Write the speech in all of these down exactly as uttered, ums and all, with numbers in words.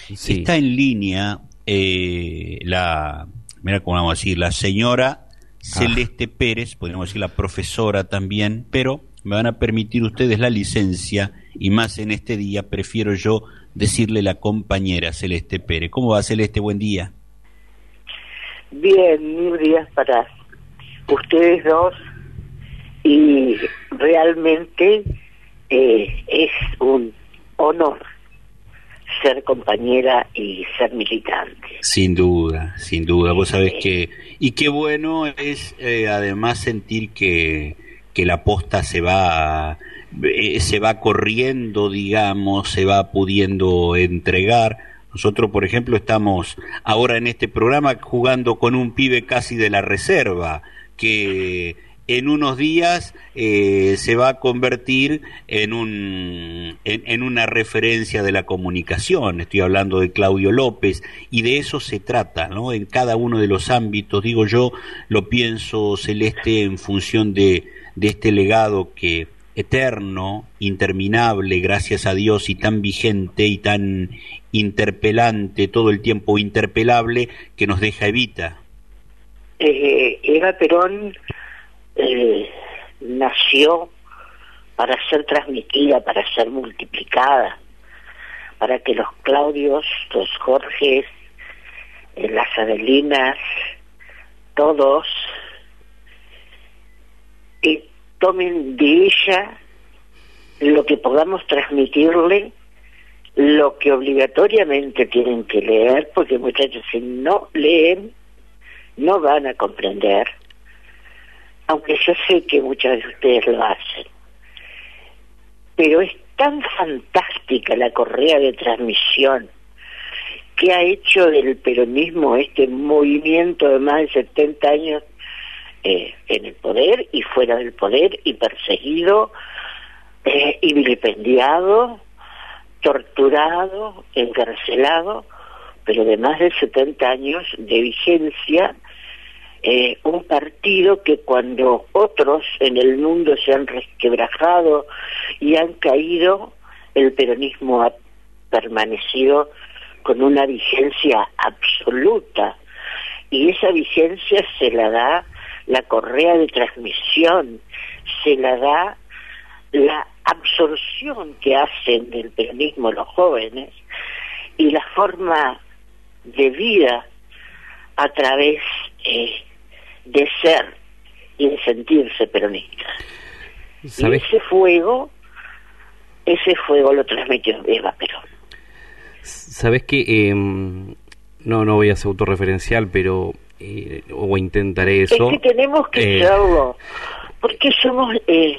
Sí. Está en línea eh, la, mira cómo vamos a decir, la señora Celeste ah. Pérez, podríamos decir la profesora también, pero me van a permitir ustedes la licencia, y más en este día prefiero yo decirle la compañera Celeste Pérez. ¿Cómo va, Celeste? Buen día. Bien, mil días para ustedes dos, y realmente eh, es un honor ser compañera y ser militante. Sin duda, sin duda. Vos sabés eh, que... Y qué bueno es eh, además sentir que, que la posta se va, eh, se va corriendo, digamos, se va pudiendo entregar. Nosotros, por ejemplo, estamos ahora en este programa jugando con un pibe casi de la reserva, que en unos días eh, se va a convertir en un en, en una referencia de la comunicación. Estoy hablando de Claudio López, y de eso se trata, ¿no? En cada uno de los ámbitos, digo yo, lo pienso, Celeste, en función de, de este legado que eterno, interminable, gracias a Dios, y tan vigente y tan interpelante, todo el tiempo interpelable, que nos deja Evita. Eh, Eva Perón eh, nació para ser transmitida, para ser multiplicada, para que los Claudios, los Jorges, eh, las Adelinas, todos eh, tomen de ella lo que podamos transmitirle, lo que obligatoriamente tienen que leer, porque muchachos, si no leen, no van a comprender, aunque yo sé que muchos de ustedes lo hacen. Pero es tan fantástica la correa de transmisión que ha hecho del peronismo este movimiento de más de setenta años eh, en el poder y fuera del poder, y perseguido, eh, y vilipendiado, torturado, encarcelado, pero de más de setenta años de vigencia. Eh, un partido que cuando otros en el mundo se han resquebrajado y han caído, el peronismo ha permanecido con una vigencia absoluta, y esa vigencia se la da la correa de transmisión, se la da la absorción que hacen del peronismo los jóvenes y la forma de vida a través eh, de ser y de sentirse peronista. ¿Sabes? Y ese fuego, ese fuego lo transmitió Eva Perón. Sabes que eh, no no voy a ser autorreferencial, pero eh, o intentaré eso. Es que tenemos que eh... serlo, porque somos eh,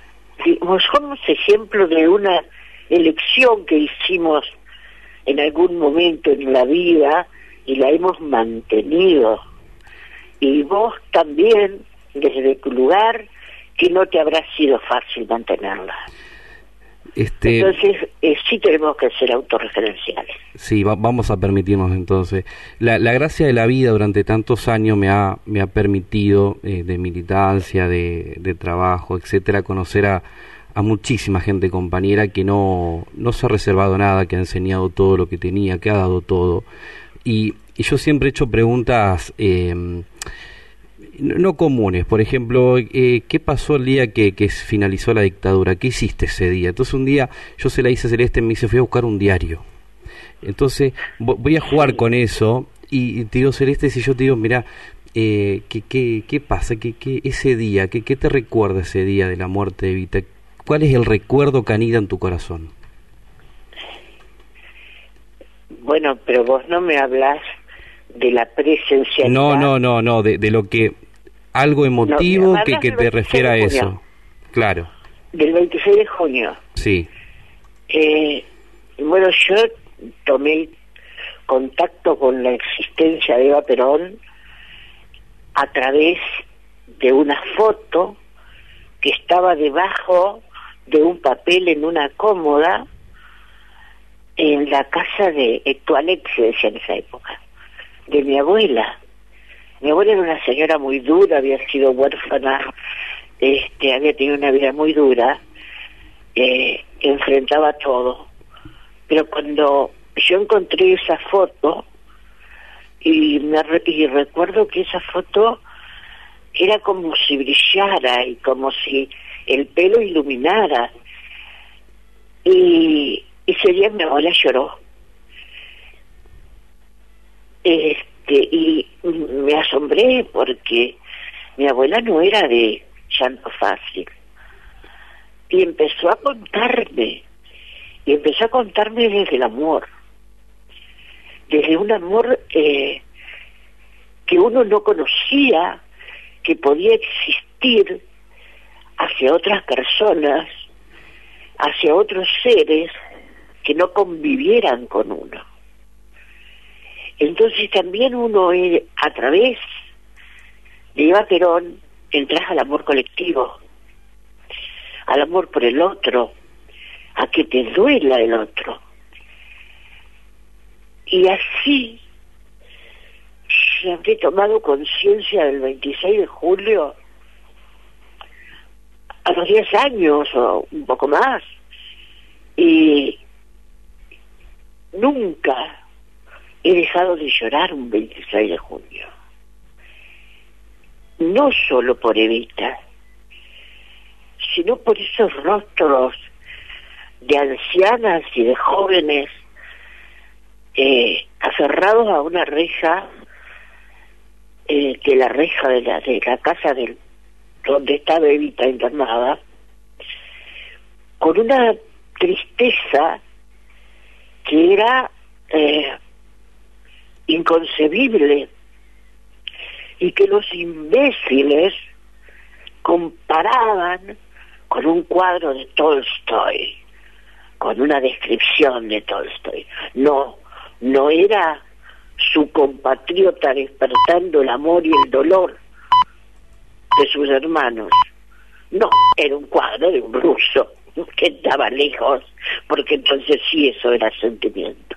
somos ejemplo de una elección que hicimos en algún momento en la vida y la hemos mantenido. Y vos también, desde tu lugar, que no te habrá sido fácil mantenerla. Este... Entonces, eh, sí tenemos que ser autorreferenciales. Sí, va, vamos a permitirnos entonces. La, la gracia de la vida durante tantos años me ha, me ha permitido, eh, de militancia, de, de trabajo, etcétera, conocer a, a muchísima gente compañera que no, no se ha reservado nada, que ha enseñado todo lo que tenía, que ha dado todo. Y, y yo siempre he hecho preguntas eh, no comunes. Por ejemplo, eh, ¿qué pasó el día que, que finalizó la dictadura? ¿Qué hiciste ese día? Entonces un día yo se la hice a Celeste, me dice, fui a buscar un diario. Entonces voy a jugar con eso y te digo, Celeste, si yo te digo, mirá, eh, ¿qué, qué, qué pasa? ¿Qué, qué, ese día, qué, qué te recuerda ese día de la muerte de Evita? ¿Cuál es el recuerdo que anida en tu corazón? Bueno, pero vos no me hablas de la presencialidad. No, no, no, no, de, de lo que, algo emotivo no, que, que te refiera a eso. Claro. Del veintiséis de junio. Sí. Eh, bueno, yo tomé contacto con la existencia de Eva Perón a través de una foto que estaba debajo de un papel en una cómoda en la casa de Etualec, se decía en esa época, de mi abuela. Mi abuela era una señora muy dura, había sido huérfana, este, había tenido una vida muy dura, eh, enfrentaba todo. Pero cuando yo encontré esa foto y, me, y recuerdo que esa foto era como si brillara y como si el pelo iluminara. Y, y ese día mi abuela lloró. Este, y me asombré porque mi abuela no era de llanto fácil. Y empezó a contarme, y empezó a contarme desde el amor, desde un amor eh, que uno no conocía, que podía existir hacia otras personas, hacia otros seres que no convivieran con uno. Entonces también uno, eh, a través de Eva Perón, entras al amor colectivo, al amor por el otro, a que te duela el otro. Y así yo habré tomado conciencia del veintiséis de julio a los diez años o un poco más, y nunca he dejado de llorar un veintiséis de junio, no solo por Evita, sino por esos rostros de ancianas y de jóvenes eh, aferrados a una reja, eh, que la reja de la, de la casa del, donde estaba Evita internada, con una tristeza que era eh, inconcebible, y que los imbéciles comparaban con un cuadro de Tolstoy, con una descripción de Tolstoy. No, no era su compatriota despertando el amor y el dolor de sus hermanos. No, era un cuadro de un ruso que estaba lejos, porque entonces sí, eso era sentimiento.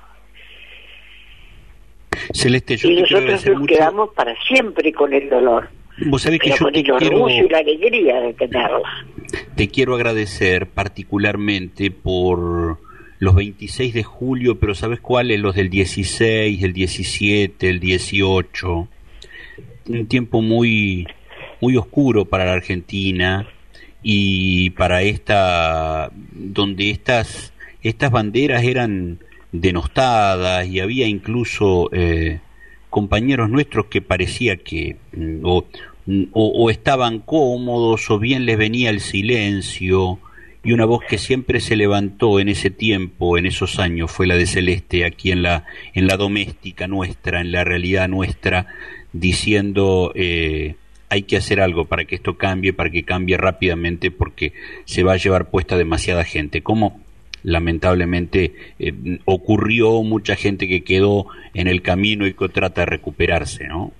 Celeste, yo y te nosotros nos mucho... quedamos para siempre con el dolor. Vos sabés que pero yo con te el quiero... orgullo y la alegría de tenerla. Te quiero agradecer particularmente por los veintiséis de julio, pero ¿sabes cuáles? Los del dieciséis, el diecisiete, el dieciocho. Un tiempo muy, muy oscuro para la Argentina y para esta, donde estas, estas banderas eran denostadas y había incluso eh, compañeros nuestros que parecía que o, o, o estaban cómodos o bien les venía el silencio, y una voz que siempre se levantó en ese tiempo, en esos años, fue la de Celeste, aquí en la, en la doméstica nuestra, en la realidad nuestra, diciendo eh, hay que hacer algo para que esto cambie, para que cambie rápidamente, porque se va a llevar puesta demasiada gente. ¿Cómo? Lamentablemente eh, ocurrió, mucha gente que quedó en el camino y que trata de recuperarse, ¿no?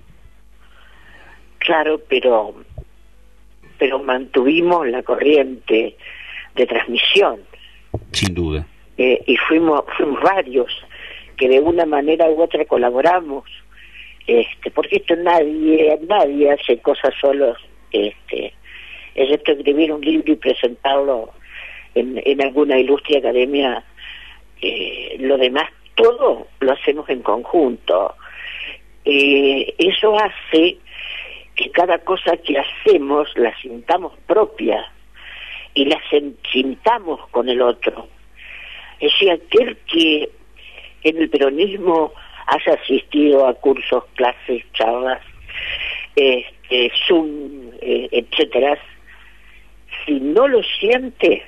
Claro, pero pero mantuvimos la corriente de transmisión. Sin duda. Eh, y fuimos fuimos varios que de una manera u otra colaboramos, este, porque esto nadie nadie hace cosas solos, este, excepto escribir un libro y presentarlo En, en alguna ilustre academia. Eh, lo demás todo lo hacemos en conjunto. Eh, eso hace que cada cosa que hacemos la sintamos propia y la sintamos con el otro. Es decir, aquel que en el peronismo haya asistido a cursos, clases, charlas, este, Zoom, eh, etcétera, si no lo siente,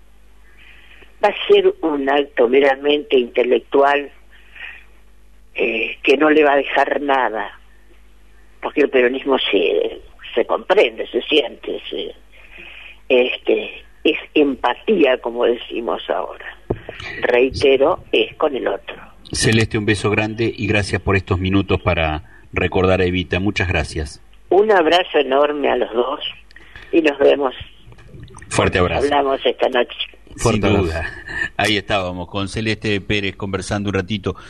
va a ser un acto meramente intelectual eh, que no le va a dejar nada, porque el peronismo se, se comprende, se siente, se, este, es empatía, como decimos ahora. Reitero, es con el otro. Celeste, un beso grande y gracias por estos minutos para recordar a Evita. Muchas gracias. Un abrazo enorme a los dos y nos vemos. Fuerte abrazo. Hablamos esta noche. Sin duda. Ahí estábamos con Celeste Pérez conversando un ratito.